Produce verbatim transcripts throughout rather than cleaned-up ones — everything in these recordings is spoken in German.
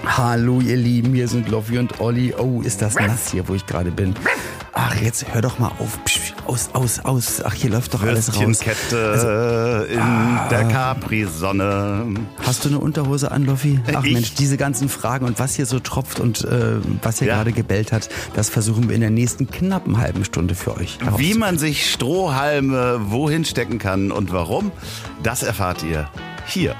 Hallo ihr Lieben, hier sind Loffi und Olli. Oh, ist das nass hier, wo ich gerade bin. Ach, jetzt hör doch mal auf. Psch, aus, aus, aus. Ach, hier läuft doch alles raus. Würstchenkette also, in ah, der Capri-Sonne. Hast du eine Unterhose an, Loffi? Ach ich? Mensch, diese ganzen Fragen und was hier so tropft und äh, was hier ja. gerade gebellt hat, das versuchen wir in der nächsten knappen halben Stunde für euch. Wie man sich Strohhalme wohin stecken kann und warum, das erfahrt ihr hier.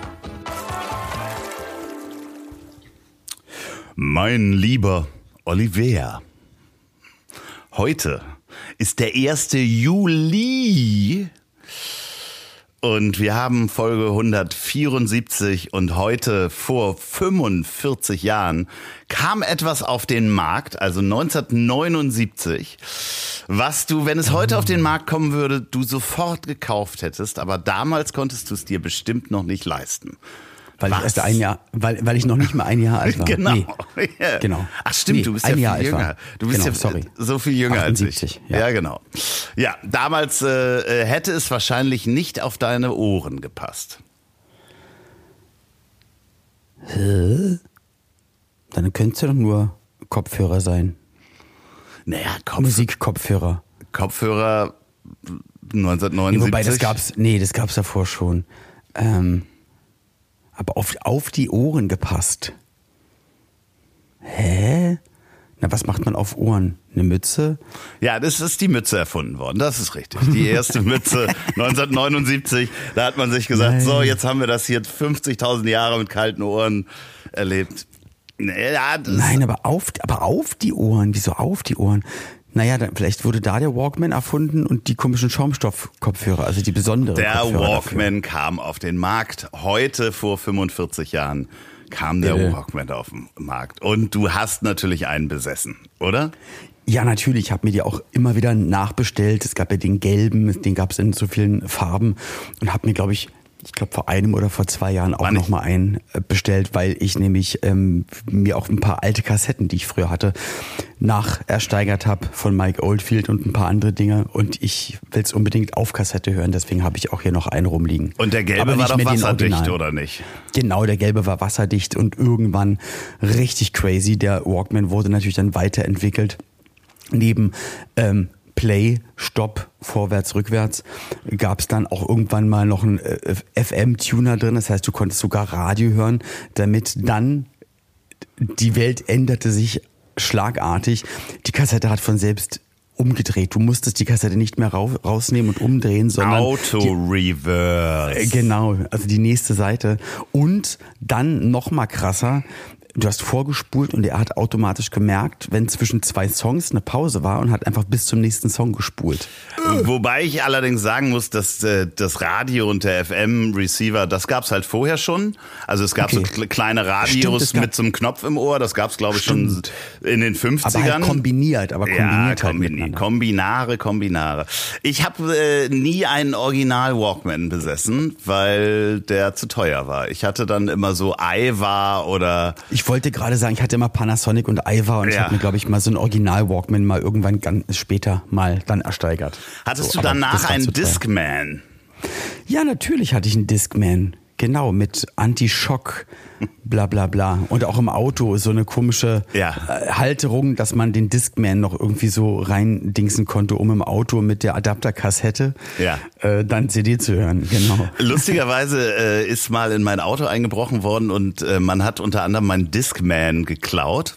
Mein lieber Oliver, heute ist der erste Juli und wir haben Folge hundertvierundsiebzig und heute vor fünfundvierzig Jahren kam etwas auf den Markt, also neunzehnhundertneunundsiebzig, was du, wenn es heute auf den Markt kommen würde, du sofort gekauft hättest, aber damals konntest du es dir bestimmt noch nicht leisten. Weil Was? ich erst ein Jahr, weil, weil ich noch nicht mal ein Jahr alt war. Genau. Nee. Ja. genau. Ach stimmt, nee, du bist ein ja Jahr viel alt jünger. War. Du bist genau, ja sorry. so viel jünger achtundsiebzig, als ich. Ja. ja, genau. Ja, damals äh, hätte es wahrscheinlich nicht auf deine Ohren gepasst. Hä? Dann könnte es ja doch nur Kopfhörer sein. Naja, Kopf- Musikkopfhörer. Kopfhörer neunzehnhundertneunundsiebzig. Nee, wobei, das gab's, nee, das gab's davor schon. Ähm, aber auf, auf die Ohren gepasst. Hä? Na, was macht man auf Ohren? Eine Mütze? Ja, das ist die Mütze erfunden worden, das ist richtig. Die erste Mütze neunzehnhundertneunundsiebzig, da hat man sich gesagt, Nein. so, jetzt haben wir das hier fünfzigtausend Jahre mit kalten Ohren erlebt. Ja, das Nein, aber auf, aber auf die Ohren, wieso auf die Ohren? Naja, dann, vielleicht wurde da der Walkman erfunden und die komischen Schaumstoff-Kopfhörer, also die besonderen Der Kopfhörer Walkman dafür. kam auf den Markt. Heute, vor fünfundvierzig Jahren, kam der Bitte. Walkman auf den Markt. Und du hast natürlich einen besessen, oder? Ja, natürlich. Ich habe mir die auch immer wieder nachbestellt. Es gab ja den gelben, den gab es in so vielen Farben und habe mir, glaube ich, ich glaube vor einem oder vor zwei Jahren auch noch mal einen bestellt, weil ich nämlich ähm, mir auch ein paar alte Kassetten, die ich früher hatte, nachersteigert habe von Mike Oldfield und ein paar andere Dinge und ich will es unbedingt auf Kassette hören, deswegen habe ich auch hier noch einen rumliegen. Und der gelbe Aber war doch mehr den wasserdicht, Original. oder nicht? Genau, der gelbe war wasserdicht und irgendwann richtig crazy. Der Walkman wurde natürlich dann weiterentwickelt. Neben ähm, Play, Stopp, vorwärts, rückwärts, gab es dann auch irgendwann mal noch einen äh, F M-Tuner drin. Das heißt, du konntest sogar Radio hören, damit dann die Welt änderte sich schlagartig. Die Kassette hat von selbst umgedreht. Du musstest die Kassette nicht mehr rausnehmen und umdrehen, sondern Auto-Reverse. Äh, genau, also die nächste Seite. Und dann noch mal krasser, du hast vorgespult und er hat automatisch gemerkt, wenn zwischen zwei Songs eine Pause war und hat einfach bis zum nächsten Song gespult. Wobei ich allerdings sagen muss, dass äh, das Radio und der F M-Receiver, das gab's halt vorher schon. Also es gab okay. so kleine Radios Stimmt, mit so einem Knopf im Ohr, das gab's glaube ich Stimmt. schon in den fünfzigern. Aber halt kombiniert, aber kombiniert ja, halt kombiniert. Kombinare, Kombinare. Ich habe äh, nie einen Original Walkman besessen, weil der zu teuer war. Ich hatte dann immer so Aiwa oder... Ich wollte gerade sagen, ich hatte immer Panasonic und Aiwa und ja. ich habe mir, glaube ich, mal so ein Original Walkman mal irgendwann ganz später mal dann ersteigert. Hattest so, du danach einen Discman? Ja, natürlich hatte ich einen Discman. Genau, mit Anti-Schock, bla bla bla. Und auch im Auto so eine komische ja. Halterung, dass man den Discman noch irgendwie so reindingsen konnte, um im Auto mit der Adapterkassette ja. äh, dann C D zu hören. Genau. Lustigerweise äh, ist mal in mein Auto eingebrochen worden und äh, man hat unter anderem meinen Discman geklaut.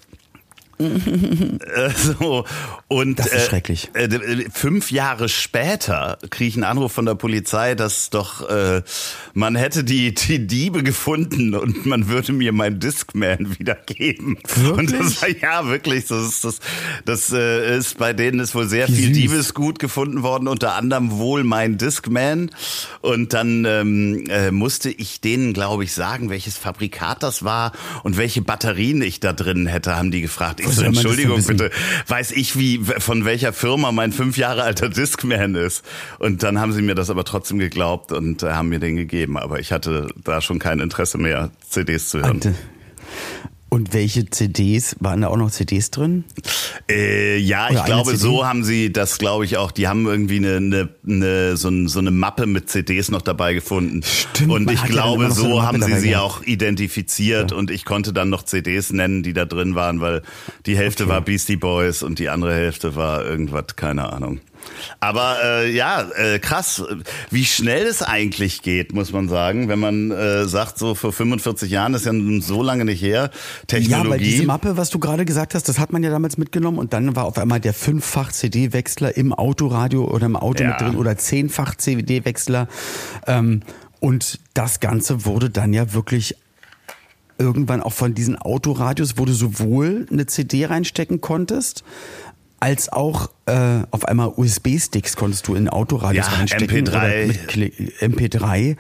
so, und das ist schrecklich. Äh, äh, fünf Jahre später kriege ich einen Anruf von der Polizei, dass doch äh, man hätte die, die Diebe gefunden und man würde mir mein Discman wiedergeben. Wirklich? Und das war ja wirklich, das ist, das, das äh, ist bei denen ist wohl sehr Wie viel süß. Diebesgut gefunden worden, unter anderem wohl mein Discman. Und dann ähm, äh, musste ich denen, glaube ich, sagen, welches Fabrikat das war und welche Batterien ich da drin hätte, haben die gefragt. Ich so, Entschuldigung, bitte, weiß ich, wie von welcher Firma mein fünf Jahre alter Discman ist. Und dann haben sie mir das aber trotzdem geglaubt und äh, haben mir den gegeben. Aber ich hatte da schon kein Interesse mehr, C Ds zu hören. Und welche C Ds, waren da auch noch C Ds drin? Äh, ja, Oder ich glaube, C D? so haben sie das, glaube ich, auch. Die haben irgendwie eine, eine, eine, so, ein, so eine Mappe mit C Ds noch dabei gefunden. Stimmt, und man ich hat ja dann glaube, immer noch so so eine haben Mappe sie dabei sie gehabt. auch identifiziert Ja. und ich konnte dann noch C Ds nennen, die da drin waren, weil die Hälfte Okay. war Beastie Boys und die andere Hälfte war irgendwas, keine Ahnung. Aber äh, ja, äh, krass, wie schnell es eigentlich geht, muss man sagen, wenn man äh, sagt, so vor fünfundvierzig Jahren, das ist ja nun so lange nicht her, Technologie. Ja, weil diese Mappe, was du gerade gesagt hast, das hat man ja damals mitgenommen und dann war auf einmal der fünffach C D-Wechsler im Autoradio oder im Auto Ja. mit drin oder zehnfach C D-Wechsler. Ähm, und das Ganze wurde dann ja wirklich irgendwann auch von diesen Autoradios, wo du sowohl eine C D reinstecken konntest, als auch äh, auf einmal U S B-Sticks konntest du in Autoradios Ja, reinstecken. M P drei. Oder mit Kli- M P drei.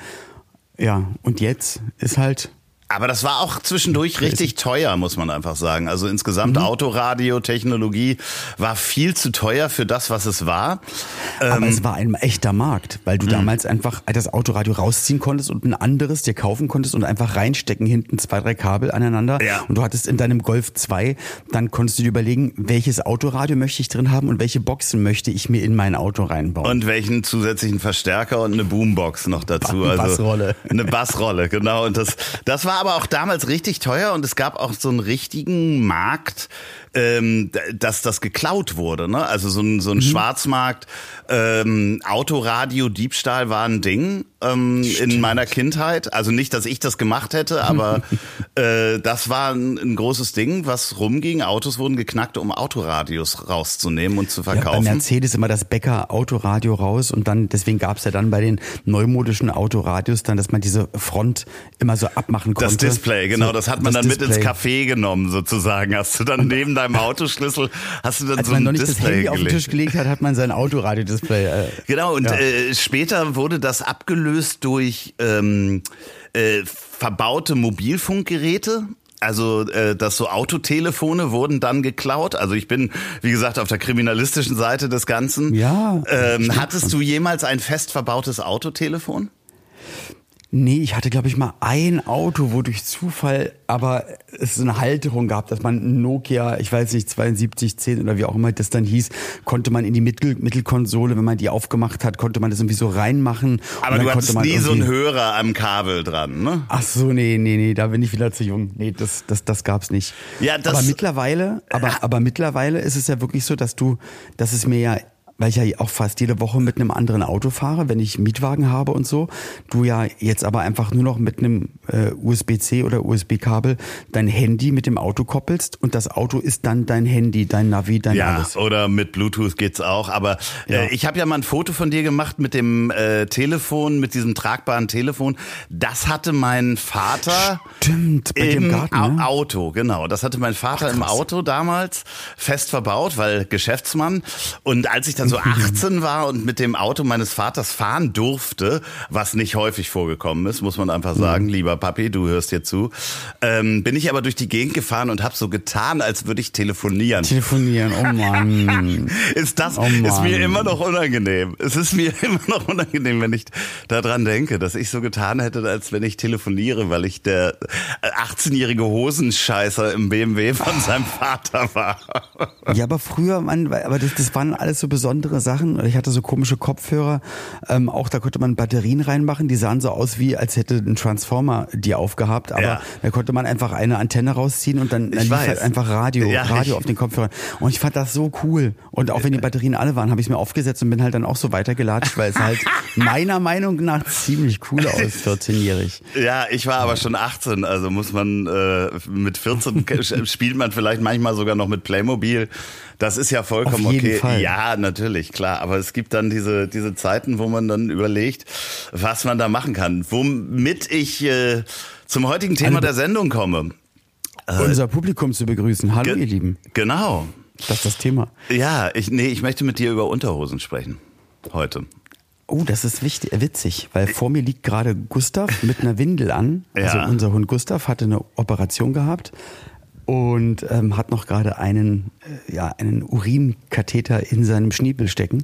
Ja, und jetzt ist halt... Aber das war auch zwischendurch Crazy. richtig teuer, muss man einfach sagen. Also insgesamt Mhm. Autoradio, Technologie war viel zu teuer für das, was es war. Aber Ähm, es war ein echter Markt, weil du damals einfach das Autoradio rausziehen konntest und ein anderes dir kaufen konntest und einfach reinstecken, hinten zwei, drei Kabel aneinander. Ja. Und du hattest in deinem Golf zwei, dann konntest du dir überlegen, welches Autoradio möchte ich drin haben und welche Boxen möchte ich mir in mein Auto reinbauen. Und welchen zusätzlichen Verstärker und eine Boombox noch dazu. Eine Also Bassrolle. Eine Bassrolle, genau. Und das, das war aber auch damals richtig teuer und es gab auch so einen richtigen Markt, ähm, dass das geklaut wurde. Ne? Also so ein, so ein Mhm. Schwarzmarkt, ähm, Autoradio-Diebstahl war ein Ding ähm, in meiner Kindheit. Also nicht, dass ich das gemacht hätte, aber äh, das war ein, ein großes Ding, was rumging. Autos wurden geknackt, um Autoradios rauszunehmen und zu Ja, bei verkaufen. Mercedes immer das Becker Autoradio raus und dann, deswegen gab es ja dann bei den neumodischen Autoradios dann, dass man diese Front immer so abmachen konnte. Das Display, genau, So, das hat man das dann mit ins Display. Café genommen sozusagen. Hast du dann neben deinem Autoschlüssel, hast du dann Als so man ein noch nicht das Display Handy auf den gelegt. Tisch gelegt hat, hat man sein Autoradio-Display. Äh, Genau, und Ja. äh, später wurde das abgelöst durch ähm, äh, verbaute Mobilfunkgeräte. Also, äh, dass so Autotelefone wurden dann geklaut. Also ich bin, wie gesagt, auf der kriminalistischen Seite des Ganzen. Ja, Ähm, stimmt hattest schon. du jemals ein fest verbautes Autotelefon? Nee, ich hatte, glaube ich, mal ein Auto, wo durch Zufall aber es eine Halterung gab, dass man ein Nokia, ich weiß nicht, zweiundsiebzig zehn oder wie auch immer das dann hieß, konnte man in die Mittel, Mittelkonsole, wenn man die aufgemacht hat, konnte man das irgendwie so reinmachen. Aber und dann du konnte hattest man nie so einen irgendwie- Hörer am Kabel dran, ne? Ach so, nee, nee, nee, da bin ich wieder zu jung. Nee, das, das, das gab's nicht. Ja, das- aber mittlerweile, aber, aber mittlerweile ist es ja wirklich so, dass du, dass es mir ja, weil ich ja auch fast jede Woche mit einem anderen Auto fahre, wenn ich einen Mietwagen habe und so, du ja jetzt aber einfach nur noch mit einem äh, U S B C oder U S B-Kabel dein Handy mit dem Auto koppelst und das Auto ist dann dein Handy, dein Navi, dein Ja, alles. oder mit Bluetooth geht's auch. Aber Ja. äh, ich habe ja mal ein Foto von dir gemacht mit dem äh, Telefon, mit diesem tragbaren Telefon. Das hatte mein Vater Stimmt, bei dir im im Garten, Au- ne? Auto, genau. Das hatte mein Vater im Auto damals fest verbaut, weil Geschäftsmann. Und als ich dann so achtzehn war und mit dem Auto meines Vaters fahren durfte, was nicht häufig vorgekommen ist, muss man einfach sagen, lieber Papi, du hörst hier zu, ähm, bin ich aber durch die Gegend gefahren und habe so getan, als würde ich telefonieren. Telefonieren, oh Mann. Ist das, Oh ist mir Mann. immer noch unangenehm. Es ist mir immer noch unangenehm, wenn ich daran denke, dass ich so getan hätte, als wenn ich telefoniere, weil ich der achtzehnjährige Hosenscheißer im B M W von seinem Vater war. Ja, aber früher, man, aber das, das waren alles so besondere Sachen. Ich hatte so komische Kopfhörer. Ähm, auch da konnte man Batterien reinmachen. Die sahen so aus, wie als hätte ein Transformer die aufgehabt. Aber Ja. da konnte man einfach eine Antenne rausziehen und dann, dann lief weiß. halt einfach Radio, Ja, Radio ich- auf den Kopfhörern. Und ich fand das so cool. Und auch wenn die Batterien alle waren, habe ich es mir aufgesetzt und bin halt dann auch so weitergelatscht, weil es halt meiner Meinung nach ziemlich cool aus, vierzehnjährig. Ja, ich war aber schon achtzehn, also muss man äh, mit vierzehn spielt man vielleicht manchmal sogar noch mit Playmobil. Das ist ja vollkommen Auf jeden okay. Fall. Ja, natürlich, klar. Aber es gibt dann diese diese Zeiten, wo man dann überlegt, was man da machen kann. Womit ich äh, zum heutigen Thema Alle- der Sendung komme. Unser Publikum zu begrüßen. Hallo, Ge- ihr Lieben. Genau. Das ist das Thema. Ja, ich nee, ich möchte mit dir über Unterhosen sprechen heute. Oh, das ist wichtig, äh, witzig, weil vor mir liegt gerade Gustav mit einer Windel an. Also Ja. unser Hund Gustav hatte eine Operation gehabt und ähm, hat noch gerade einen, äh, ja, einen Urinkatheter in seinem Schniepel stecken.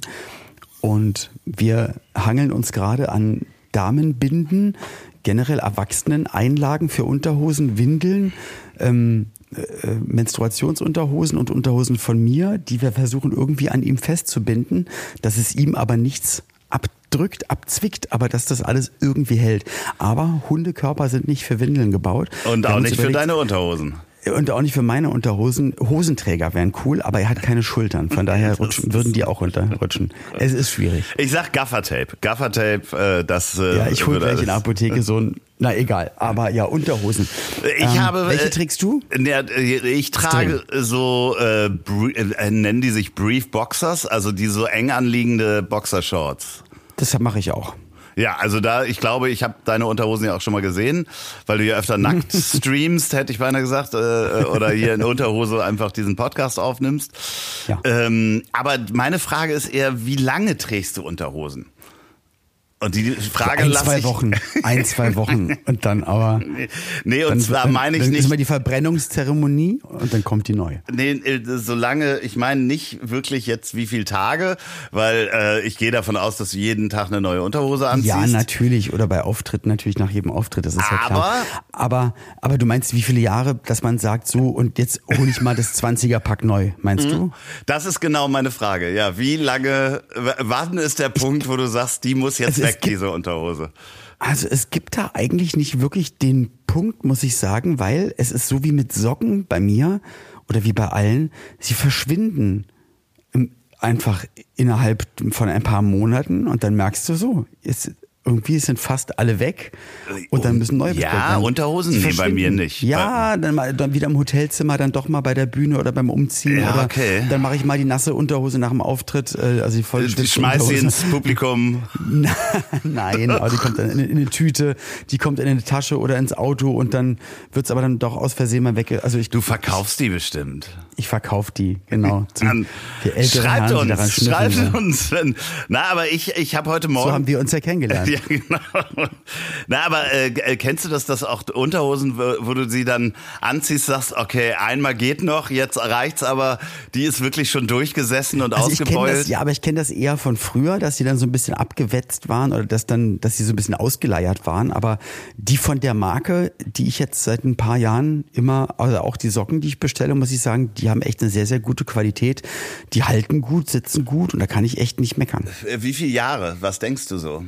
Und wir hangeln uns gerade an Damenbinden, generell Erwachseneneinlagen für Unterhosen, Windeln, ähm, äh, Menstruationsunterhosen und Unterhosen von mir, die wir versuchen irgendwie an ihm festzubinden, dass es ihm aber nichts abdrückt, abzwickt, aber dass das alles irgendwie hält. Aber Hundekörper sind nicht für Windeln gebaut. Und Wir auch haben nicht uns für überlegt, deine Unterhosen. Und auch nicht für meine Unterhosen. Hosenträger wären cool, aber er hat keine Schultern. Von daher rutschen, würden die auch runterrutschen. Es ist schwierig. Ich sag Gaffertape. Gaffertape, äh, das äh, Ja, ich hole würde gleich in der alles- Apotheke so ein, na egal, aber ja, Unterhosen. Ich Ähm, habe. welche äh, trägst du? Ja, ich trage so, äh, br- äh, nennen die sich Brief Boxers, also die so eng anliegende Boxershorts. Das mache ich auch. Ja, also da, ich glaube, ich habe deine Unterhosen ja auch schon mal gesehen, weil du ja öfter nackt streamst, hätte ich beinahe gesagt, äh, oder hier in Unterhose einfach diesen Podcast aufnimmst. Ja. Ähm, aber meine Frage ist eher, wie lange trägst du Unterhosen? Und die Frage ein, lasse zwei ich... Wochen. Ein, zwei Wochen. Und dann aber. Nee, und Dann, zwar dann, meine ich dann ist nicht... mal die Verbrennungszeremonie und dann kommt die neue. Nee, äh, solange, ich meine nicht wirklich jetzt wie viel Tage, weil äh, ich gehe davon aus, dass du jeden Tag eine neue Unterhose anziehst. Ja, natürlich. Oder bei Auftritten, natürlich nach jedem Auftritt, das ist ja klar. Aber, aber du meinst, wie viele Jahre, dass man sagt, so, und jetzt hole ich mal das zwanziger-Pack neu, meinst Mhm. du? Das ist genau meine Frage. Ja, wie lange, w- wann ist der Punkt, wo du sagst, die muss jetzt Also es weg, gibt- diese Unterhose? Also es gibt da eigentlich nicht wirklich den Punkt, muss ich sagen, weil es ist so wie mit Socken bei mir oder wie bei allen, sie verschwinden im- einfach innerhalb von ein paar Monaten und dann merkst du so, jetzt irgendwie sind fast alle weg und dann müssen neue bestellt Ja, werden. Unterhosen? Sie Nee, bei verschwinden. mir nicht. Ja, dann, mal, dann wieder im Hotelzimmer, dann doch mal bei der Bühne oder beim Umziehen. Ja, oder okay. Dann mache ich mal die nasse Unterhose nach dem Auftritt, äh, also die voll Ich schmeiß sie ins Publikum. Nein, aber die kommt dann in, in eine Tüte, die kommt in eine Tasche oder ins Auto und dann wird's aber dann doch aus Versehen mal weg. Also ich, Du verkaufst die bestimmt. ich verkaufe die, genau. Zum, Dann für ältere schreibt Herren, die daran uns, schnüffeln. schreibt uns. Wenn, na, aber ich, ich habe heute Morgen... So haben wir uns ja kennengelernt. Ja, genau. Na, aber äh, kennst du das, dass auch Unterhosen, wo, wo du sie dann anziehst, sagst, okay, einmal geht noch, jetzt reicht's, aber die ist wirklich schon durchgesessen und Also ich kenne ausgebeult. das, ja, aber ich kenne das eher von früher, dass sie dann so ein bisschen abgewetzt waren oder dass dann, dass sie so ein bisschen ausgeleiert waren. Aber die von der Marke, die ich jetzt seit ein paar Jahren immer, also auch die Socken, die ich bestelle, muss ich sagen, die haben echt eine sehr, sehr gute Qualität. Die halten gut, sitzen gut und da kann ich echt nicht meckern. Wie viele Jahre? Was denkst du so?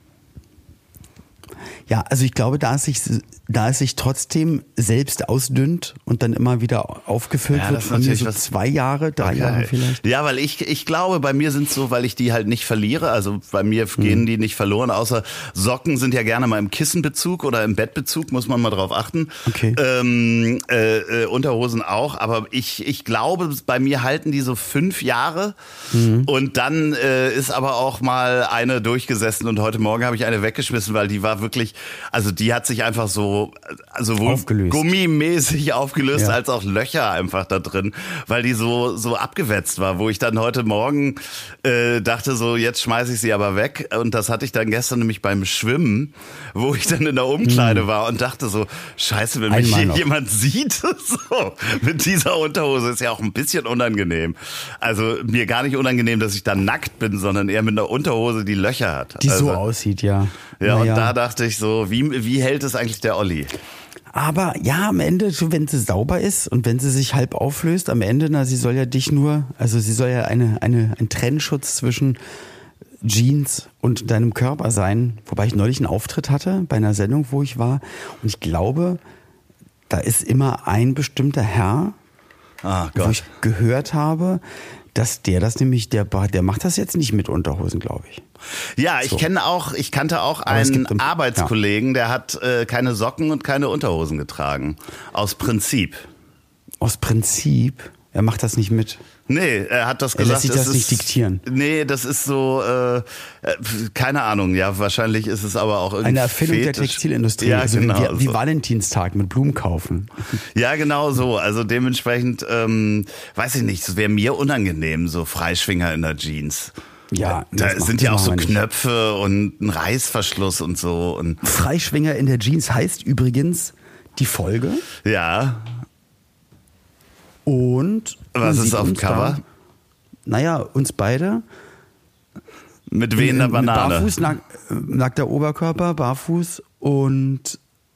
Ja, also ich glaube, da es sich, da es sich trotzdem selbst ausdünnt und dann immer wieder aufgefüllt Ja, wird, das ist von mir natürlich so was- zwei Jahre, drei Okay. Jahre vielleicht. Ja, weil ich, ich glaube, bei mir sind es so, weil ich die halt nicht verliere. Also bei mir Mhm. gehen die nicht verloren, außer Socken sind ja gerne mal im Kissenbezug oder im Bettbezug, muss man mal drauf achten. Okay. Ähm, äh, äh, Unterhosen auch, aber ich, ich glaube, bei mir halten die so fünf Jahre Mhm. und dann äh, ist aber auch mal eine durchgesessen und heute Morgen habe ich eine weggeschmissen, weil die war wirklich, also die hat sich einfach so, also wohl Aufgelöst. gummimäßig aufgelöst, Ja. als auch Löcher einfach da drin, weil die so so abgewetzt war, wo ich dann heute Morgen äh, dachte so, jetzt schmeiße ich sie aber weg und das hatte ich dann gestern nämlich beim Schwimmen, wo ich dann in der Umkleide war und dachte so, scheiße, wenn mich Einmal hier noch. jemand sieht, so mit dieser Unterhose ist ja auch ein bisschen unangenehm. Also mir gar nicht unangenehm, dass ich da nackt bin, sondern eher mit einer Unterhose, die Löcher hat. Die also, so aussieht, ja. Ja, und Naja. da dachte ich so, wie wie hält es eigentlich der Olli? Aber ja, am Ende, so wenn sie sauber ist und wenn sie sich halb auflöst, am Ende, na, sie soll ja dich nur, also sie soll ja eine, eine, ein Trennschutz zwischen Jeans und deinem Körper sein. Wobei ich neulich einen Auftritt hatte bei einer Sendung, wo ich war. Und ich glaube, da ist immer ein bestimmter Herr, Ah wo Gott. ich gehört habe, dass der das nämlich, der, der macht das jetzt nicht mit Unterhosen, glaube ich. Ja, ich So. kenne auch, ich kannte auch Aber es einen gibt- Arbeitskollegen, der hat äh, keine Socken und keine Unterhosen getragen. Aus Prinzip. Aus Prinzip, er macht das nicht mit. Nee, er hat das Er lässt gesagt. sich das das ist, nicht diktieren. Nee, das ist so, äh, äh, keine Ahnung, ja, wahrscheinlich ist es aber auch irgendwie Eine Erfindung der Fetisch. Textilindustrie, Ja, also genau. wie, wie so. Valentinstag mit Blumen kaufen. Ja, genau so. Also dementsprechend, ähm, weiß ich nicht, es wäre mir unangenehm, so Freischwinger in der Jeans. Ja, Da das macht- sind das ja auch machen so wir nicht. Knöpfe und ein Reißverschluss und so. Und Freischwinger in der Jeans heißt übrigens die Folge. ja, Und man was ist sieht auf dem uns da- Cover? Naja, uns beide. Mit wehender In- in- Banane. Barfuß, nack, nackter Oberkörper, barfuß und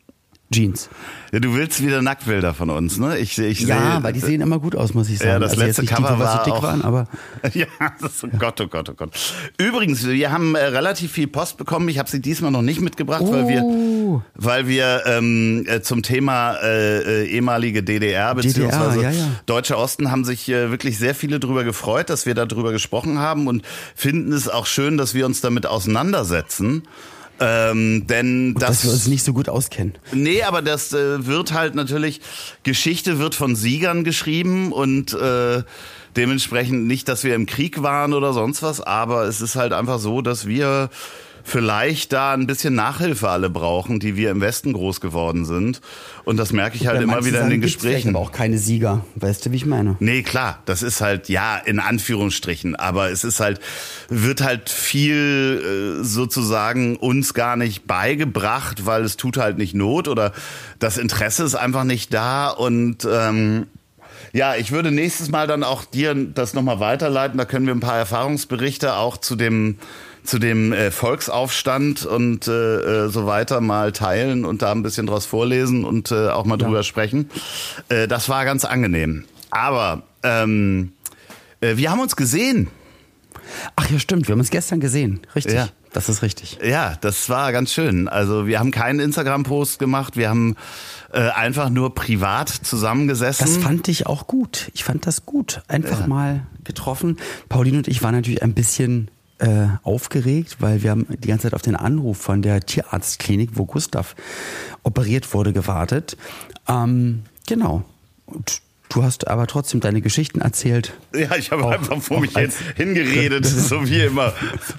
Jeans. Ja, du willst wieder Nacktbilder von uns, ne? Ich, ich ja, sehe, weil die sehen immer gut aus, muss ich sagen. Ja, das also letzte jetzt nicht Cover die, wo wir war so dick auch, waren, aber ja, das ist, oh Gott, oh Gott, oh Gott. Übrigens, wir haben äh, relativ viel Post bekommen. Ich habe sie diesmal noch nicht mitgebracht, oh. weil wir, weil wir ähm, äh, zum Thema äh, äh, ehemalige D D R beziehungsweise D D R, ja, ja. Deutscher Osten haben sich äh, wirklich sehr viele drüber gefreut, dass wir darüber gesprochen haben und finden es auch schön, dass wir uns damit auseinandersetzen. Ähm, denn und das, dass wir uns nicht so gut auskennen. Nee, aber das äh, wird halt natürlich, Geschichte wird von Siegern geschrieben und äh, dementsprechend nicht, dass wir im Krieg waren oder sonst was, aber es ist halt einfach so, dass wir vielleicht da ein bisschen Nachhilfe alle brauchen, die wir im Westen groß geworden sind. Und das merke ich halt Bei immer wieder in den Gesprächen. Aber auch keine Sieger, weißt du, wie ich meine? Nee, klar, das ist halt, ja, in Anführungsstrichen, aber es ist halt, wird halt viel äh, sozusagen uns gar nicht beigebracht, weil es tut halt nicht Not oder das Interesse ist einfach nicht da und ähm, ja, ich würde nächstes Mal dann auch dir das nochmal weiterleiten, da können wir ein paar Erfahrungsberichte auch zu dem zu dem äh, Volksaufstand und äh, so weiter mal teilen und da ein bisschen draus vorlesen und äh, auch mal drüber ja. sprechen. Äh, das war ganz angenehm. Aber ähm, äh, wir haben uns gesehen. Ach ja, stimmt. Wir haben uns gestern gesehen. Richtig. Ja. Das ist richtig. Ja, das war ganz schön. Also wir haben keinen Instagram-Post gemacht. Wir haben äh, einfach nur privat zusammengesessen. Das fand ich auch gut. Ich fand das gut. Einfach ja. mal getroffen. Pauline und ich waren natürlich ein bisschen Äh, aufgeregt, weil wir haben die ganze Zeit auf den Anruf von der Tierarztklinik, wo Gustav operiert wurde, gewartet. Ähm, genau. Und du hast aber trotzdem deine Geschichten erzählt. Ja, ich habe einfach vor mich hin, hingeredet, so wie immer.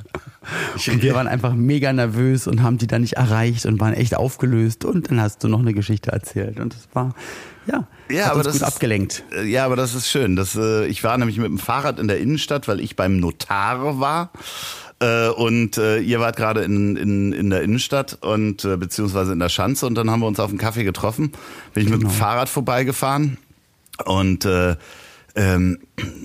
Und wir waren einfach mega nervös und haben die dann nicht erreicht und waren echt aufgelöst. Und dann hast du noch eine Geschichte erzählt. Und das war, ja, ja hat aber uns das gut ist, abgelenkt. Ja, aber das ist schön. Das, äh, ich war nämlich mit dem Fahrrad in der Innenstadt, weil ich beim Notar war. Äh, und äh, ihr wart gerade in, in, in der Innenstadt und äh, beziehungsweise in der Schanze. Und dann haben wir uns auf einen Kaffee getroffen. Bin ich genau. mit dem Fahrrad vorbeigefahren. Und äh, ähm,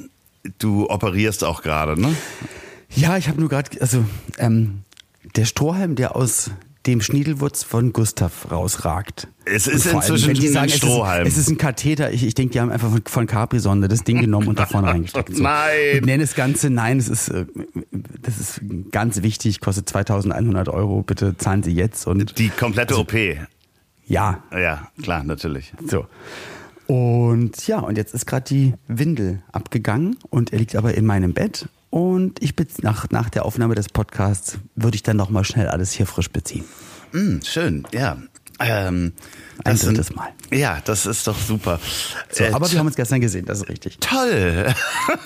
du operierst auch gerade, ne? Ja, ich habe nur gerade, also ähm, der Strohhalm, der aus dem Schniedelwurz von Gustav rausragt. Es ist inzwischen allem, wenn die sagen, ein Strohhalm. Es ist, es ist ein Katheter. Ich, ich denke, die haben einfach von, von Capri-Sonde das Ding genommen und da vorne reingesteckt. So. Nein! Ich nenne das Ganze, nein, es ist, das ist ganz wichtig, kostet zweitausendeinhundert Euro. Bitte zahlen Sie jetzt. Und die komplette also, O P? Ja. Ja, klar, natürlich. So. Und ja, und jetzt ist gerade die Windel abgegangen und er liegt aber in meinem Bett. Und ich bin nach, nach der Aufnahme des Podcasts würde ich dann noch mal schnell alles hier frisch beziehen. Mm, schön, ja. Ähm, Ein drittes Mal. Ja, das ist doch super. So, aber wir haben uns gestern gesehen, das ist richtig. Toll.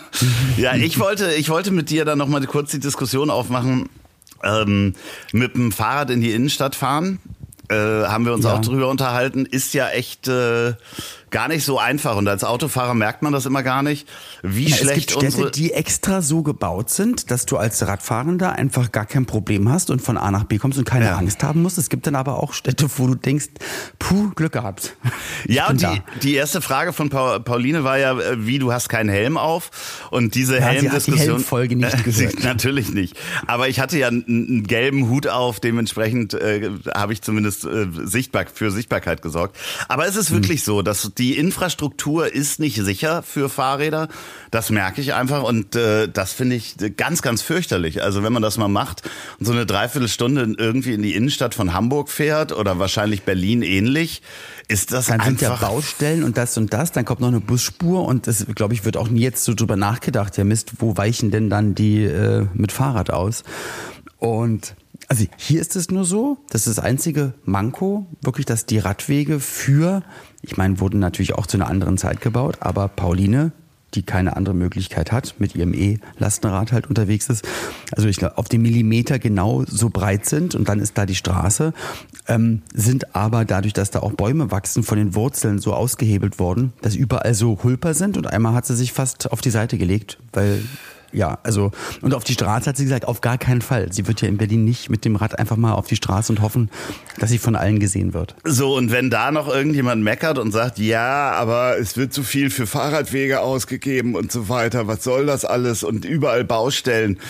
Ja, ich wollte, ich wollte mit dir dann noch mal kurz die Diskussion aufmachen. Ähm, mit dem Fahrrad in die Innenstadt fahren, äh, haben wir uns ja. auch drüber unterhalten. Ist ja echt äh, gar nicht so einfach. Und als Autofahrer merkt man das immer gar nicht, wie Na, schlecht es gibt unsere... Städte, die extra so gebaut sind, dass du als Radfahrender einfach gar kein Problem hast und von A nach B kommst und keine ja. Angst haben musst. Es gibt dann aber auch Städte, wo du denkst, puh, Glück gehabt. Ja, und die, die erste Frage von Pauline war ja, wie, du hast keinen Helm auf. Und diese ja, Helmdiskussion... Sie hat die Helmfolge nicht gehört. Natürlich nicht. Aber ich hatte ja einen, einen gelben Hut auf, dementsprechend äh, habe ich zumindest äh, sichtbar, für Sichtbarkeit gesorgt. Aber es ist wirklich hm. so, dass die Infrastruktur ist nicht sicher für Fahrräder. Das merke ich einfach und äh, das finde ich ganz, ganz fürchterlich. Also wenn man das mal macht und so eine Dreiviertelstunde irgendwie in die Innenstadt von Hamburg fährt oder wahrscheinlich Berlin ähnlich, ist das dann einfach... Dann sind ja Baustellen und das und das, dann kommt noch eine Busspur und das, glaube ich, wird auch nie jetzt so drüber nachgedacht. Ja Mist, wo weichen denn dann die äh, mit Fahrrad aus? Und... Also hier ist es nur so, das ist das einzige Manko, wirklich, dass die Radwege für, ich meine, wurden natürlich auch zu einer anderen Zeit gebaut, aber Pauline, die keine andere Möglichkeit hat, mit ihrem E-Lastenrad halt unterwegs ist, also ich glaube, auf den Millimeter genau so breit sind und dann ist da die Straße, ähm, sind aber dadurch, dass da auch Bäume wachsen, von den Wurzeln so ausgehebelt worden, dass überall so Hulper sind und einmal hat sie sich fast auf die Seite gelegt, weil... Ja, also und auf die Straße hat sie gesagt, auf gar keinen Fall. Sie wird ja in Berlin nicht mit dem Rad einfach mal auf die Straße und hoffen, dass sie von allen gesehen wird. So, und wenn da noch irgendjemand meckert und sagt, ja, aber es wird zu viel für Fahrradwege ausgegeben und so weiter, was soll das alles und überall Baustellen.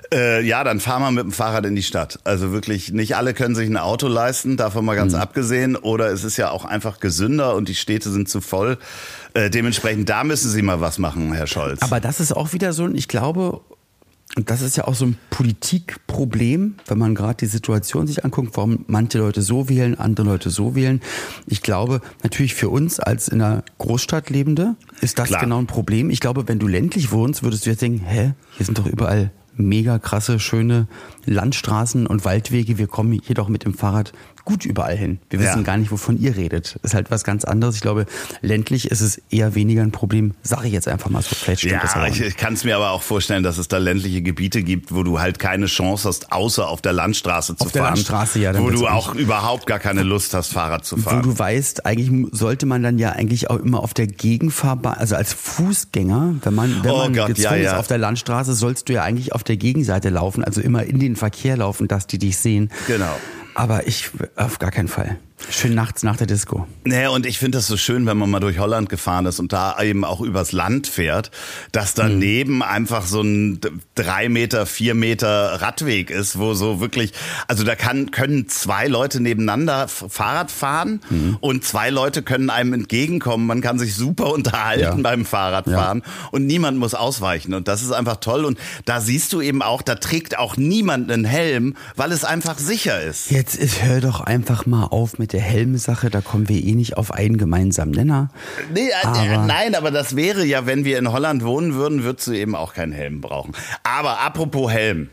Äh, ja, dann fahr mal mit dem Fahrrad in die Stadt. Also wirklich, nicht alle können sich ein Auto leisten, davon mal ganz mhm. abgesehen. Oder es ist ja auch einfach gesünder und die Städte sind zu voll. Äh, dementsprechend, da müssen Sie mal was machen, Herr Scholz. Aber das ist auch wieder so, ich glaube, und das ist ja auch so ein Politikproblem, wenn man gerade die Situation sich anguckt, warum manche Leute so wählen, andere Leute so wählen. Ich glaube, natürlich für uns als in einer Großstadt Lebende ist das Klar. genau ein Problem. Ich glaube, wenn du ländlich wohnst, würdest du jetzt denken, hä, hier sind doch überall mega krasse, schöne Landstraßen und Waldwege. Wir kommen hier doch mit dem Fahrrad gut überall hin. Wir wissen ja. gar nicht, wovon ihr redet. Ist halt was ganz anderes. Ich glaube, ländlich ist es eher weniger ein Problem. Sage ich jetzt einfach mal so. Vielleicht stimmt ja, das aber ich, ich kann es mir aber auch vorstellen, dass es da ländliche Gebiete gibt, wo du halt keine Chance hast, außer auf der Landstraße zu auf fahren. Auf der Landstraße, ja. Wo du auch nicht. überhaupt gar keine Lust hast, Fahrrad zu fahren. Wo du weißt, eigentlich sollte man dann ja eigentlich auch immer auf der Gegenfahrbahn, also als Fußgänger, wenn man, wenn oh man Gott, gezwungen ja, ja. ist auf der Landstraße, sollst du ja eigentlich auf der Gegenseite laufen, also immer in den Verkehr laufen, dass die dich sehen. Genau. Aber ich, auf gar keinen Fall. Schön nachts nach der Disco. Naja, und ich finde das so schön, wenn man mal durch Holland gefahren ist und da eben auch übers Land fährt, dass daneben mhm. einfach so ein drei Meter, vier Meter Radweg ist, wo so wirklich, also da kann, können zwei Leute nebeneinander Fahrrad fahren mhm. und zwei Leute können einem entgegenkommen. Man kann sich super unterhalten ja. beim Fahrradfahren ja. und niemand muss ausweichen. Und das ist einfach toll. Und da siehst du eben auch, da trägt auch niemand einen Helm, weil es einfach sicher ist. Jetzt ist, hör doch einfach mal auf mit der Helmsache, da kommen wir eh nicht auf einen gemeinsamen Nenner. Nee, aber äh, nein, aber das wäre ja, wenn wir in Holland wohnen würden, würdest du eben auch keinen Helm brauchen. Aber apropos Helm.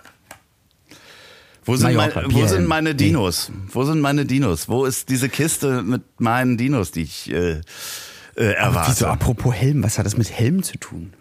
Wo sind, Mallorca, mein, wo sind meine Dinos? Nee. Wo sind meine Dinos? Wo ist diese Kiste mit meinen Dinos, die ich äh, äh, erwarte? Aber wieso, apropos Helm, was hat das mit Helm zu tun?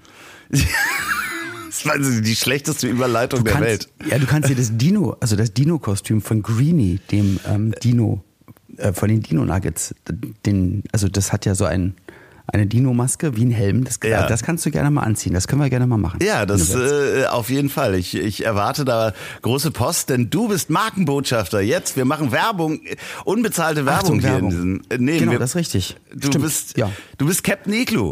Das war die schlechteste Überleitung du der kannst, Welt. Ja, du kannst dir das Dino, also das Dino-Kostüm von Greenie, dem ähm, Dino, äh, von den Dino-Nuggets, den, also das hat ja so ein, eine Dino-Maske wie ein Helm. Das, ja. das kannst du gerne mal anziehen. Das können wir gerne mal machen. Ja, das äh, auf jeden Fall. Ich, ich erwarte da große Post, denn du bist Markenbotschafter. Jetzt, wir machen Werbung, unbezahlte Werbung, Achtung, hier Werbung. in diesem. Äh, nee, genau, wir, das ist richtig. Du Stimmt. bist, ja. du bist Captain Igloo.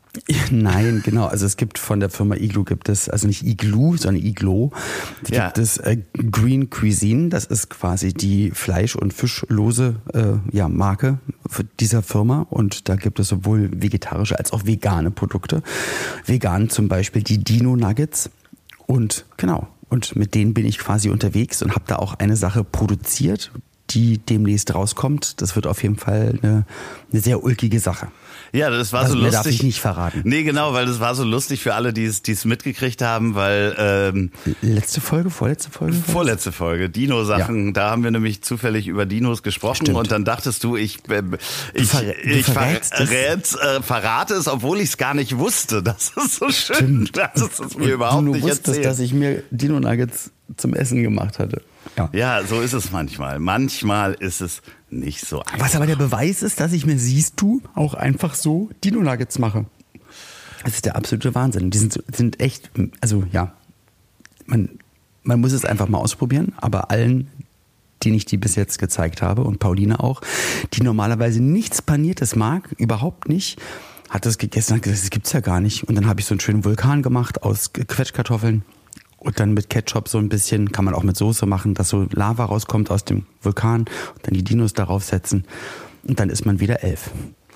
Nein, genau. Also es gibt von der Firma Igloo gibt es, also nicht Igloo, sondern Iglo. Die ja. gibt es äh, Green Cuisine. Das ist quasi die Fleisch- und Fischlose äh, ja, Marke dieser Firma. Und da gibt es sowohl vegetarische als auch vegane Produkte. Vegan zum Beispiel die Dino Nuggets. Und genau. Und mit denen bin ich quasi unterwegs und habe da auch eine Sache produziert, die demnächst rauskommt. Das wird auf jeden Fall eine, eine sehr ulkige Sache. Ja, das war also so lustig. Mehr darf ich nicht verraten. Nee, genau, weil das war so lustig für alle, die es die es mitgekriegt haben, weil ähm, letzte Folge, vorletzte Folge? Vorletzte Folge, Dino-Sachen, ja. Da haben wir nämlich zufällig über Dinos gesprochen. Stimmt. Und dann dachtest du, ich äh, ich, verrä ich verrät, äh, verrate es, obwohl ich es gar nicht wusste. Das ist so schön. Stimmt. Das ist es mir überhaupt du nicht wusstest, erzählt. dass ich mir Dino-Nuggets zum Essen gemacht hatte. Ja. ja, so ist es manchmal. Manchmal ist es nicht so einfach. Was aber der Beweis ist, dass ich mir, siehst du, auch einfach so Dino-Nuggets mache. Das ist der absolute Wahnsinn. Die sind, sind echt, also ja, man, man muss es einfach mal ausprobieren, aber allen, denen ich die bis jetzt gezeigt habe und Pauline auch, die normalerweise nichts Paniertes mag, überhaupt nicht, hat das gegessen und hat gesagt, das gibt's ja gar nicht. Und dann habe ich so einen schönen Vulkan gemacht aus Quetschkartoffeln. Und dann mit Ketchup so ein bisschen, kann man auch mit Soße machen, dass so Lava rauskommt aus dem Vulkan und dann die Dinos darauf setzen und dann ist man wieder elf.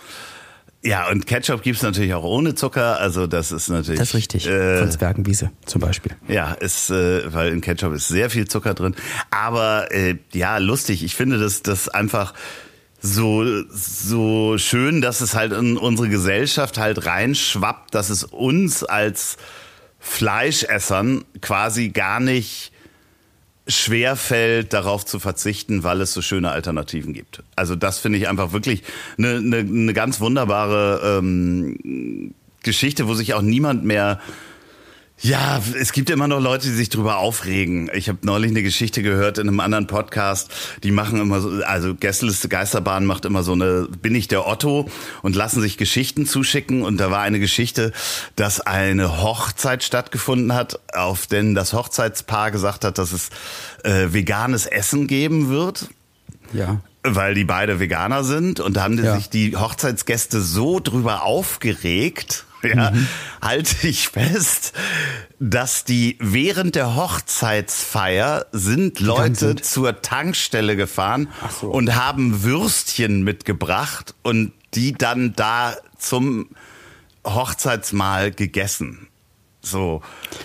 Ja, und Ketchup gibt's natürlich auch ohne Zucker, also das ist natürlich... Das ist richtig, äh, von Zwergenwiese zum Beispiel. Ja, ist, äh, weil in Ketchup ist sehr viel Zucker drin, aber äh, ja, lustig, ich finde das, das einfach... so so schön, dass es halt in unsere Gesellschaft halt reinschwappt, dass es uns als Fleischessern quasi gar nicht schwerfällt, darauf zu verzichten, weil es so schöne Alternativen gibt. Also das finde ich einfach wirklich eine, eine, eine ganz wunderbare ähm, Geschichte, wo sich auch niemand mehr... Ja, es gibt immer noch Leute, die sich drüber aufregen. Ich habe neulich eine Geschichte gehört in einem anderen Podcast. Die machen immer so, also Gästeliste Geisterbahn macht immer so eine, bin ich der Otto, und lassen sich Geschichten zuschicken. Und da war eine Geschichte, dass eine Hochzeit stattgefunden hat, auf den das Hochzeitspaar gesagt hat, dass es äh, veganes Essen geben wird. Ja. Weil die beide Veganer sind. Und da haben die ja. sich die Hochzeitsgäste so drüber aufgeregt, ja, mhm. halte ich fest, dass die während der Hochzeitsfeier sind Leute sind. zur Tankstelle gefahren so. und haben Würstchen mitgebracht und die dann da zum Hochzeitsmahl gegessen. So.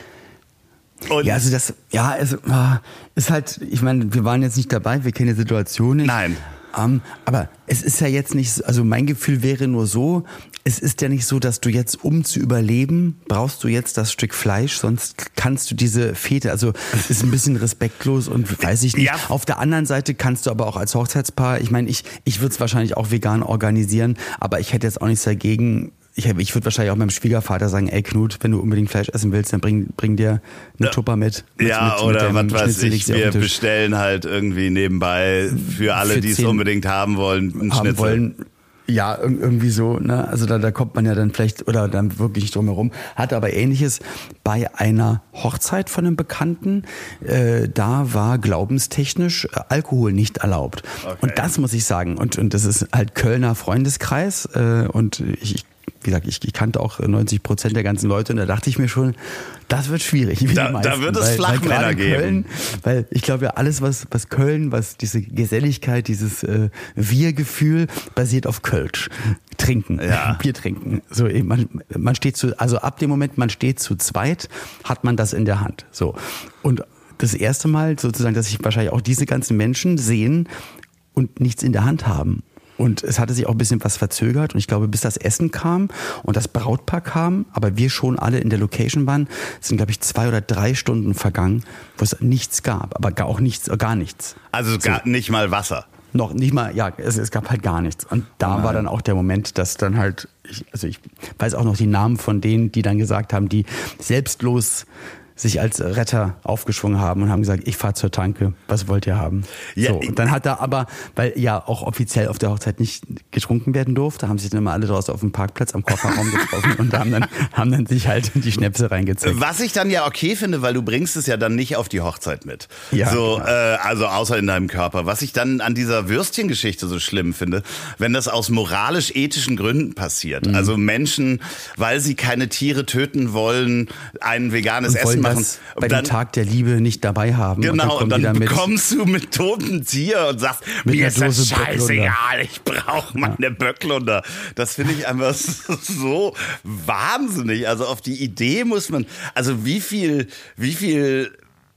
Und ja, also das, ja, es ist halt, ich meine, wir waren jetzt nicht dabei, wir kennen die Situation nicht. Nein. Um, aber es ist ja jetzt nicht, also mein Gefühl wäre nur so, es ist ja nicht so, dass du jetzt, um zu überleben, brauchst du jetzt das Stück Fleisch, sonst kannst du diese Fete, also es ist ein bisschen respektlos und weiß ich nicht. Ja. Auf der anderen Seite kannst du aber auch als Hochzeitspaar, ich meine, ich, ich würde es wahrscheinlich auch vegan organisieren, aber ich hätte jetzt auch nichts dagegen. Ich, ich würde wahrscheinlich auch meinem Schwiegervater sagen, ey Knut, wenn du unbedingt Fleisch essen willst, dann bring, bring dir eine Tupper mit. mit ja, mit, oder mit was weiß ich, wir bestellen halt irgendwie nebenbei für alle, die es unbedingt haben wollen, einen haben Schnitzel. Wollen. Ja, irgendwie so, ne? Also da, da kommt man ja dann vielleicht, oder dann wirklich nicht drum herum. Hatte aber Ähnliches bei einer Hochzeit von einem Bekannten. Äh, da war glaubenstechnisch äh, Alkohol nicht erlaubt. Okay. Und das muss ich sagen. Und, und das ist halt Kölner Freundeskreis. Äh, und ich, ich wie gesagt, ich, ich kannte auch neunzig Prozent der ganzen Leute und da dachte ich mir schon, das wird schwierig. Wie da, da wird es weil, Flachmänner weil geben. Köln, weil ich glaube ja, alles, was, was Köln, was diese Geselligkeit, dieses äh, Wir-Gefühl basiert auf Kölsch. Trinken, ja. Bier trinken. So, man, man steht zu, also ab dem Moment, man steht zu zweit, hat man das in der Hand. So. Und das erste Mal sozusagen, dass ich wahrscheinlich auch diese ganzen Menschen sehen und nichts in der Hand haben. Und es hatte sich auch ein bisschen was verzögert. Und ich glaube, bis das Essen kam und das Brautpaar kam, aber wir schon alle in der Location waren, sind, glaube ich, zwei oder drei Stunden vergangen, wo es nichts gab. Aber gar auch nichts, gar nichts. Also gar so. Nicht mal Wasser? Noch nicht mal, ja, es, es gab halt gar nichts. Und da Nein. war dann auch der Moment, dass dann halt, ich, also ich weiß auch noch die Namen von denen, die dann gesagt haben, die selbstlos sich als Retter aufgeschwungen haben und haben gesagt, ich fahre zur Tanke, was wollt ihr haben? Ja, so, und dann hat er aber, weil ja auch offiziell auf der Hochzeit nicht getrunken werden durfte, haben sich dann immer alle draußen auf dem Parkplatz am Kofferraum getroffen und haben dann, haben dann sich halt die Schnäpse reingezickt. Was ich dann ja okay finde, weil du bringst es ja dann nicht auf die Hochzeit mit. Ja, so, genau. äh, also außer in deinem Körper. Was ich dann an dieser Würstchengeschichte so schlimm finde, wenn das aus moralisch-ethischen Gründen passiert. Mhm. Also Menschen, weil sie keine Tiere töten wollen, ein veganes Essen machen. Bei dann, dem Tag der Liebe nicht dabei haben. Genau, und dann, und dann bekommst du mit totem Tier und sagst, mir ist das scheißegal, ich brauche meine ja. Böcklunder. Das finde ich einfach so wahnsinnig. Also auf die Idee muss man, also wie viel, wie viel,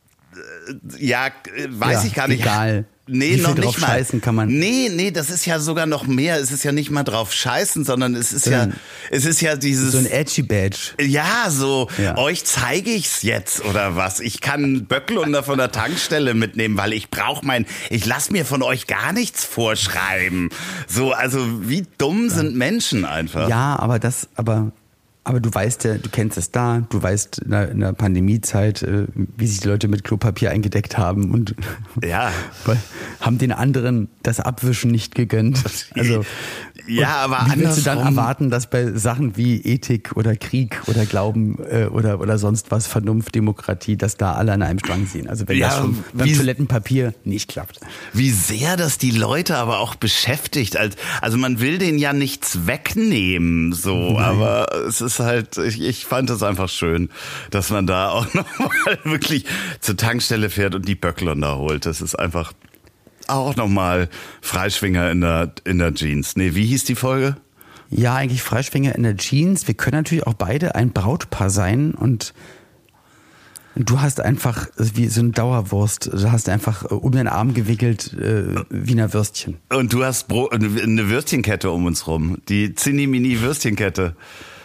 ja, weiß ja, ich gar nicht. Egal. Nee, Wie viel noch drauf nicht mal. Scheißen kann man. Nee, nee, das ist ja sogar noch mehr. Es ist ja nicht mal drauf scheißen, sondern es ist so ja, es ist ja dieses. So ein Edgy Badge. Ja, so, ja. euch zeige ich's jetzt oder was. Ich kann Böcklunder von der Tankstelle mitnehmen, weil ich brauche mein, ich lass mir von euch gar nichts vorschreiben. So, also wie dumm ja. sind Menschen einfach. Ja, aber das, aber. Aber du weißt ja, du kennst es da, du weißt in der, in der Pandemiezeit, äh, wie sich die Leute mit Klopapier eingedeckt haben und ja. haben den anderen das Abwischen nicht gegönnt. Also ja, aber wie willst du dann erwarten, dass bei Sachen wie Ethik oder Krieg oder Glauben äh, oder oder sonst was, Vernunft, Demokratie, dass da alle an einem Strang ziehen? Also wenn ja, das schon beim wie, Toilettenpapier nicht klappt. Wie sehr das die Leute aber auch beschäftigt. Also man will denen ja nichts wegnehmen, so, Nein. aber es ist halt, ich, ich fand es einfach schön, dass man da auch nochmal wirklich zur Tankstelle fährt und die Böcklunder holt. Das ist einfach auch nochmal Freischwinger in der, in der Jeans. Nee, wie hieß die Folge? Ja, eigentlich Freischwinger in der Jeans. Wir können natürlich auch beide ein Brautpaar sein und du hast einfach wie so eine Dauerwurst. Du hast einfach um den Arm gewickelt äh, Wiener Würstchen. Und du hast Bro- eine Würstchenkette um uns rum. Die Zinni-Mini-Würstchenkette.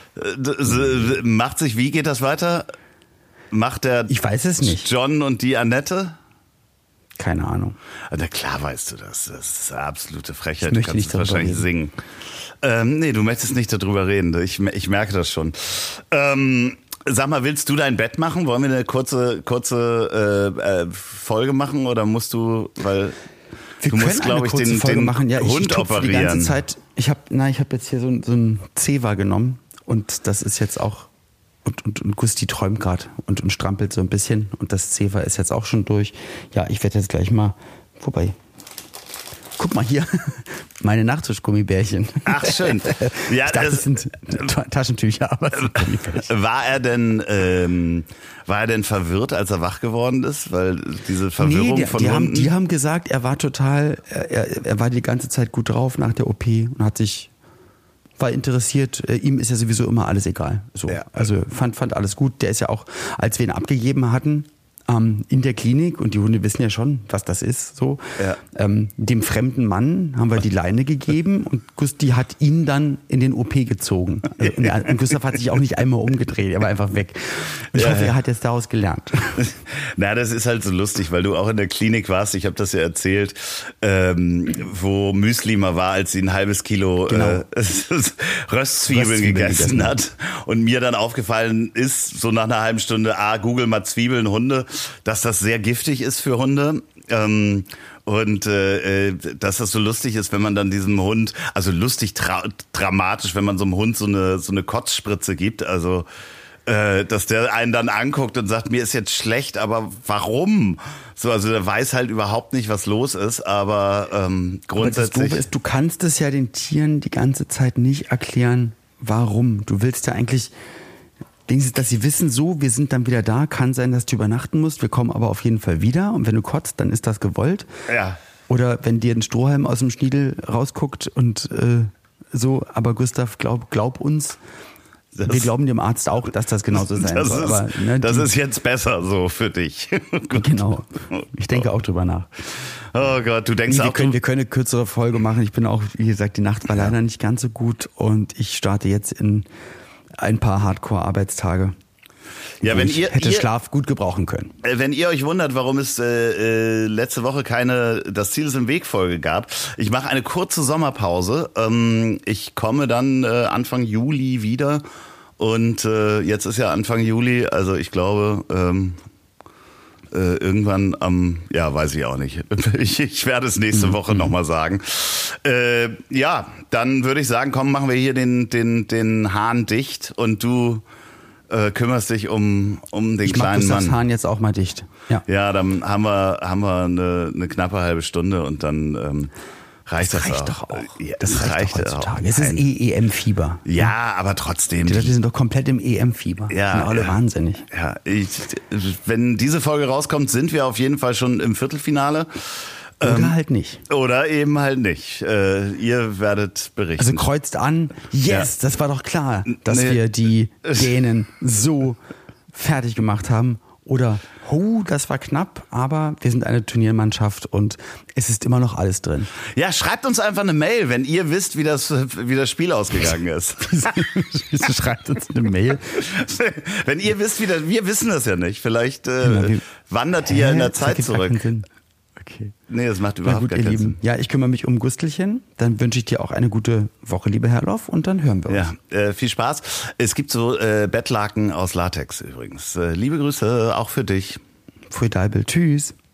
Macht sich, wie geht das weiter? Macht der ich weiß es nicht. John und die Annette? Keine Ahnung. Na klar weißt du das. Das ist eine absolute Frechheit. Ich möchte du kannst nicht es wahrscheinlich reden. singen. Ähm, nee, du möchtest nicht darüber reden. Ich, ich merke das schon. Ähm, sag mal, willst du dein Bett machen? Wollen wir eine kurze, kurze äh, äh, Folge machen oder musst du, weil wir du musst, glaube ich, den, Folge den machen. Ja, Hund ich operieren. Die ganze Zeit. Ich habe, na, ich habe jetzt hier so, so ein Zewa genommen und das ist jetzt auch Und, und, und Gusti träumt gerade und, und strampelt so ein bisschen. Und das Zewa ist jetzt auch schon durch. Ja, ich werde jetzt gleich mal, wobei, guck mal hier, meine Nachtischgummibärchen. Ach, schön. Ja, ich dachte, das das sind Taschentücher, aber es sind Gummibärchen. War er denn, ähm, war er denn verwirrt, als er wach geworden ist? Weil diese Verwirrung nee, die, von die Hunden... haben, die haben gesagt, er war total, er, er war die ganze Zeit gut drauf nach der O P und hat sich, war interessiert. Ihm ist ja sowieso immer alles egal. So, ja. Also fand, fand alles gut. Der ist ja auch, als wir ihn abgegeben hatten, ähm, in der Klinik, und die Hunde wissen ja schon, was das ist, so, ja. ähm, dem fremden Mann haben wir die Leine gegeben und Gusti hat ihn dann in den O P gezogen. Also, und, er, und Gustav hat sich auch nicht einmal umgedreht, er war einfach weg. Und ich ja, hoffe, ja. er hat jetzt daraus gelernt. Na, das ist halt so lustig, weil du auch in der Klinik warst, ich habe das ja erzählt, ähm, wo Müsli mal war, als sie ein halbes Kilo Genau. äh, Röstzwiebeln, Röstzwiebeln gegessen, gegessen hat und mir dann aufgefallen ist, so nach einer halben Stunde, ah, google mal Zwiebeln, Hunde, dass das sehr giftig ist für Hunde. Ähm, und äh, dass das so lustig ist, wenn man dann diesem Hund, also lustig tra- dramatisch, wenn man so einem Hund so eine so eine Kotzspritze gibt, also äh, dass der einen dann anguckt und sagt, mir ist jetzt schlecht, aber warum? So, also der weiß halt überhaupt nicht, was los ist, aber ähm, grundsätzlich. Aber das Doofe ist, du kannst es ja den Tieren die ganze Zeit nicht erklären, warum. Du willst ja eigentlich, denkst du, dass sie wissen, so, wir sind dann wieder da, kann sein, dass du übernachten musst, wir kommen aber auf jeden Fall wieder, und wenn du kotzt, dann ist das gewollt. Ja. Oder wenn dir ein Strohhalm aus dem Schniedel rausguckt und äh, so, aber Gustav, glaub, glaub uns, das, wir glauben dem Arzt auch, dass das genauso sein das soll. Ist, aber, ne, das die, ist jetzt besser so für dich. Genau. Ich denke auch drüber nach. Oh Gott, du denkst Nee, wir auch... können, wir können eine kürzere Folge machen. Ich bin auch, wie gesagt, die Nacht war leider nicht ganz so gut und ich starte jetzt in ein paar Hardcore-Arbeitstage. Ja, wenn ihr, hätte ihr, Schlaf gut gebrauchen können. Wenn ihr euch wundert, warum es äh, äh, letzte Woche keine Das Ziel ist im Weg Folge gab, ich mache eine kurze Sommerpause. Ähm, ich komme dann äh, Anfang Juli wieder und äh, jetzt ist ja Anfang Juli, also ich glaube ähm, äh, irgendwann am, ja, weiß ich auch nicht. Ich, ich werde es nächste Woche mhm. nochmal sagen. Äh, ja, dann würde ich sagen, komm, machen wir hier den den den Hahn dicht und du Äh, kümmerst dich um um den ich kleinen mach Mann. Hahn jetzt auch mal dicht. Ja, ja, dann haben wir haben wir eine, eine knappe halbe Stunde und dann ähm, reicht das, das reicht auch. doch auch. Ja, das, das reicht, reicht doch heutzutage. auch. Es ist eh E M-Fieber. Ja, aber trotzdem. Die Leute sind doch komplett im E M-Fieber. Ja, sind alle ja, wahnsinnig. Ja, ich, wenn diese Folge rauskommt, sind wir auf jeden Fall schon im Viertelfinale. Oder ähm, halt nicht. Oder eben halt nicht. Äh, ihr werdet berichten. Also kreuzt an, yes, Ja. das war doch klar, dass Nee. wir die Dänen so fertig gemacht haben. Oder, oh, das war knapp, aber wir sind eine Turniermannschaft und es ist immer noch alles drin. Ja, schreibt uns einfach eine Mail, wenn ihr wisst, wie das, wie das Spiel ausgegangen ist. Wieso schreibt uns eine Mail? Wenn ihr wisst, wie das, wir wissen das ja nicht. Vielleicht äh, Genau, wir- wandert ihr in der Das Zeit ergibt gar zurück. keinen Sinn. Okay. Nee, das macht Na überhaupt gut, gar ihr keinen Lieben. Sinn. Ja, ich kümmere mich um Gustelchen. Dann wünsche ich dir auch eine gute Woche, lieber Herr Loff, und dann hören wir uns. Ja, äh, viel Spaß. Es gibt so äh, Bettlaken aus Latex übrigens. Äh, liebe Grüße auch für dich. Pfui Deibel. Tschüss.